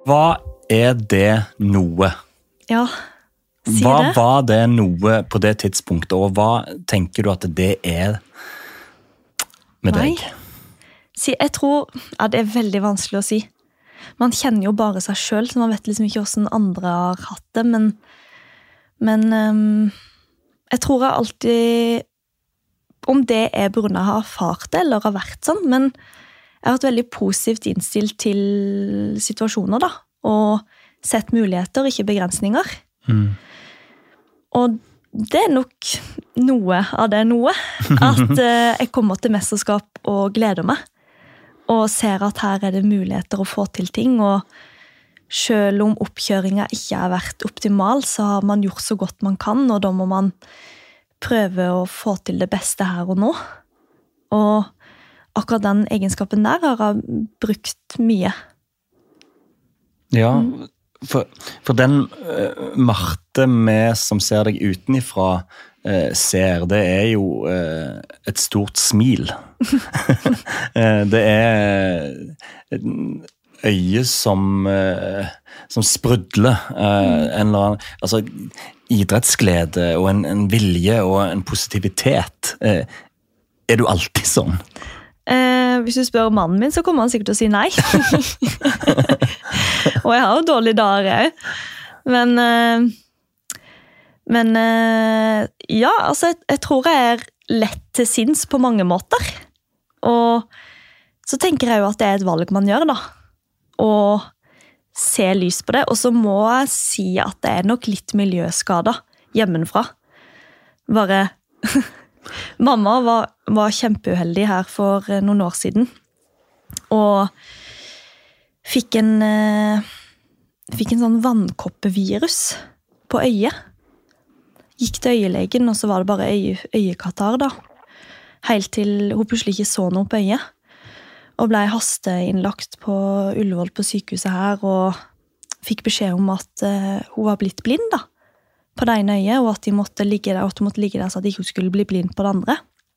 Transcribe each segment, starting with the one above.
Hva det noe? Ja, si Hva det. var det noe på det tidspunktet, og hva tenker du at det med Nei. deg? Jeg tror, det veldig vanskelig å si. Man kjenner jo bare seg selv, så man vet liksom ikke hvordan andre har hatt det, men jeg tror jeg alltid, om det på grunn av å ha erfart det, eller har vært sånn, men jeg har vært veldig positivt innstilt til situasjoner da, og sett muligheter, ikke begrensninger. Og det nok noe av det noe, at jeg kommer til mesterskap og gleder meg, og ser at her det muligheter å få til ting, og selv om oppkjøringen ikke har vært optimal, så har man gjort så godt man kan, og da må man prøve å få til det beste her og nå. Og akkurat den egenskapen der har jeg brukt mye. Ja, for den Marte som ser deg utenifra ser, det jo et stort smil. Det et øye som sprudler, en eller annen, altså idrettsglede og en vilje og en positivitet. Du alltid sånn? Hvis du spør mannen min, så kommer han sikkert til å si nei. Og jeg har jo dårlige dager. Men ja, altså jeg tror jeg lett til sinns på mange måter. Og så tenker jeg jo at det et valg man gjør da. Og se lys på det. Og så må jeg si at det nok litt miljøskada hjemmefra. Bare... Mamma var kjempeuheldig her for noen år siden, og fikk en sånn vannkoppevirus på øyet. Gikk til øyelegen, og så var det bare øyekatarr da. Helt til hun plutselig ikke så noe på øyet. Og ble hasteinnlagt på Ullevål på sykehuset her, og fikk beskjed om at hun var blitt blind da. På det ene øyet, og at de måtte ligge der, så at de ikke skulle bli blind på det andre.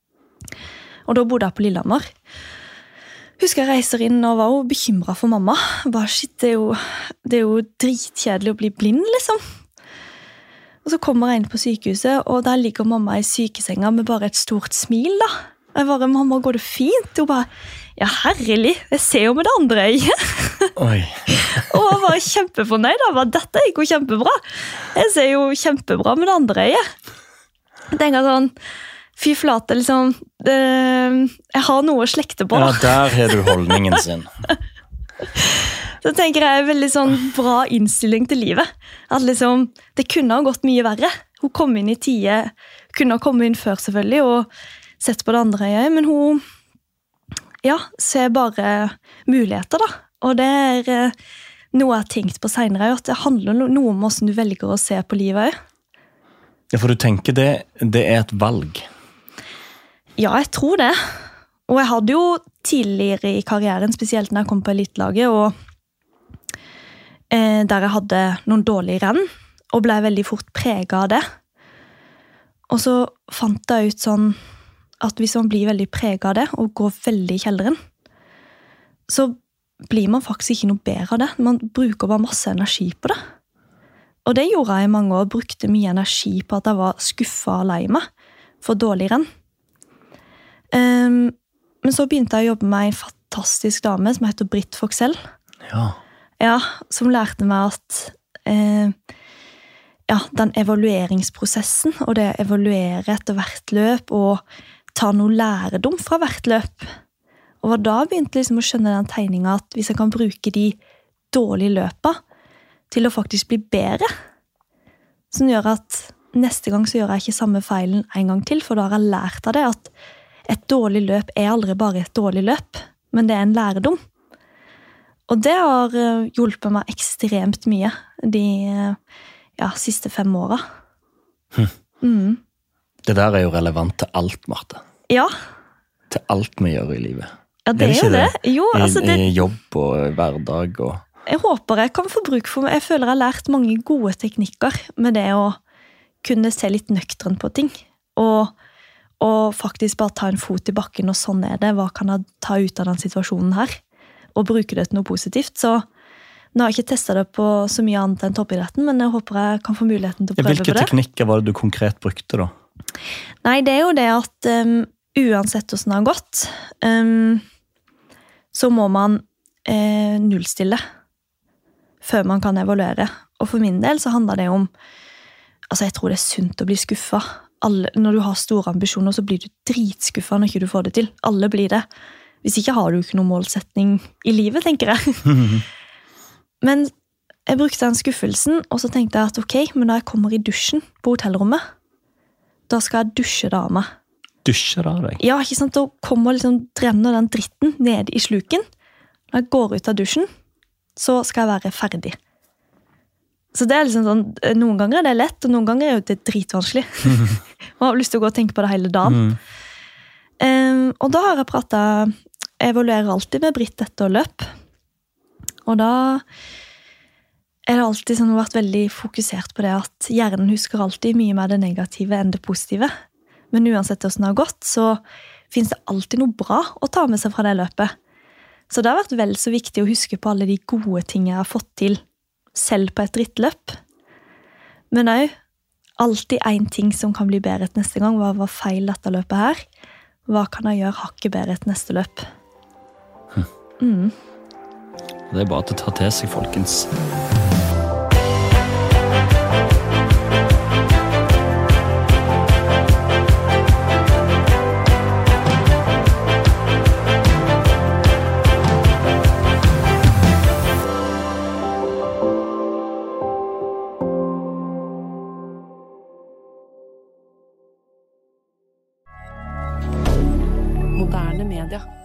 Og da bodde jeg på Lillehammer. Husker jeg reiser inn og var jo bekymret for mamma. Bare, shit, det jo dritkjedelig å bli blind, liksom. Og så kommer jeg inn på sykehuset, og der ligger mamma i sykesenga med bare et stort smil, da. Jeg bare, mamma, går det fint? Hun bare, ja, herlig, jeg ser jo med det andre øyet. Oi. Og jeg var kjempefornøyd, da. Bare, dette gikk jo kjempebra. Jeg ser jo kjempebra med det andre øyet. Jeg tenker sånn, fy flate, liksom, jeg har noe å slekte på. Ja, der har du holdningen sin. Så tenker jeg veldig sånn bra innstilling til livet. At liksom, det kunne ha gått mye verre. Hun kom inn i tide, kunne ha kommet inn før selvfølgelig, og sett på det andre øyet, men hun ser bare muligheter da. Og det noe jeg har tenkt på senere, at det handler noe om hvordan du velger å se på livet. Ja, for du tenker det et valg. Ja, jeg tror det. Og jeg hadde jo tidligere i karrieren, spesielt når jeg kom på elitelaget, og der jeg hadde noen dårlige renn, og ble veldig fort preget av det. Og så fant jeg ut sånn, at hvis man blir veldig preget av det, og går veldig i kjelderen, så blir man faktisk ikke noe bedre av det. Man bruker bare masse energi på det. Og det gjorde jeg i mange år, brukte mye energi på at jeg var skuffet og lei meg for dårlig renn. Men så begynte jeg å jobbe med en fantastisk dame som heter Britt Foxell. Ja. Ja, som lærte meg at den evalueringsprosessen, og det å evaluere etter hvert løp, og ta noe læredom fra hvert løp. Og da begynte jeg liksom å skjønne den tegningen at hvis jeg kan bruke de dårlige løpene til å faktisk bli bedre, som gjør at neste gang så gjør jeg ikke samme feilen en gang til, for da har jeg lært av det at et dårlig løp aldri bare et dårlig løp, men det en læredom. Og det har hjulpet meg ekstremt mye de siste 5 årene. Det der jo relevant til alt, Marte. Ja. Til alt vi gjør i livet. Ja, det jo det. Jo, altså I jobb og hverdag og... Jeg håper jeg kan få bruk for meg. Jeg føler jeg har lært mange gode teknikker med det å kunne se litt nøkteren på ting. Og faktisk bare ta en fot i bakken, og sånn det. Hva kan jeg ta ut av den situasjonen her? Og bruke det til noe positivt. Så Nå har jeg ikke testet det på så mye annet enn toppidretten, men jeg håper jeg kan få muligheten til å prøve på det. Hvilke teknikker var det du konkret brukte da? Nei, det er jo det at uansett hvordan det har gått, så må man nullstille før man kan evaluere. Og for min del så handler det om, altså jeg tror det er sunt å bli skuffet. Når du har store ambisjoner, så blir du dritskuffet når ikke du får det til. Alle blir det. Hvis ikke har du ikke noen målsetning i livet, tenker jeg. Men jeg brukte den skuffelsen, og så tenkte jeg at ok, men da jeg kommer i dusjen på hotellrommet, da skal jeg dusje det av meg. Dusje det av deg? Ja, ikke sant? Da kommer liksom drenner den dritten ned i sluken. Når jeg går ut av dusjen, så skal jeg være ferdig. Så det er liksom sånn, noen ganger er det lett, og noen ganger er det dritvanskelig. Man har lyst til å gå og tenke på det hele dagen. Og da har jeg evaluerer alltid med Britt etter løp. Og da er det alltid sånn, vært veldig fokusert på det at hjernen husker alltid mye mer det negative enn det positive. Men uansett hvordan det har gått, så finnes det alltid noe bra å ta med seg fra det løpet. Så det har vært vel så viktig å huske på alle de gode tingene jeg har fått til, selv på et drittløp. Men også alltid en ting som kan bli bedre et neste gang. Hva var feil dette løpet her? Hva kan jeg gjøre hakket bedre et neste løp? Det er bare til å ta til seg, folkens. Moderne media.